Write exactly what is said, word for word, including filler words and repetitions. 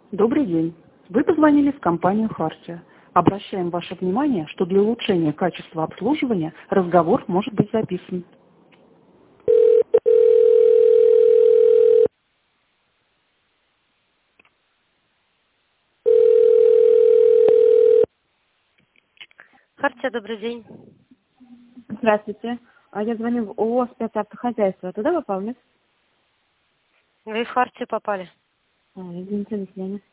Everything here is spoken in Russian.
Добрый день. Вы позвонили в компанию «Хартия». Обращаем ваше внимание, что для улучшения качества обслуживания разговор может быть записан. Хартия, добрый день. Здравствуйте. А Я звоню в ООО «Спецавтохозяйство». Туда попал, нет? Вы в Хартию попали. А, извините, до свидания.